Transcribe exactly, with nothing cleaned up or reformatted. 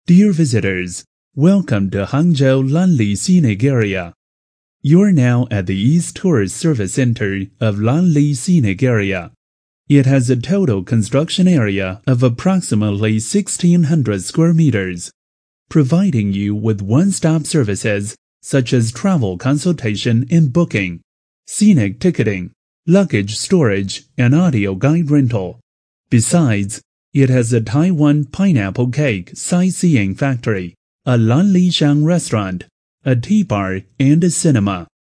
Dear visitors, welcome to Hangzhou Lanli Scenic Area. You are now at the East Tourist Service Center of Lanli Scenic Area. It has a total construction area of approximately sixteen hundred square meters, providing you with one-stop services such as travel consultation and booking, scenic ticketing, luggage storage, and audio guide rental. Besides, it has a Taiwan pineapple cake sightseeing factory, a Lanlishan restaurant, a tea bar, and a cinema.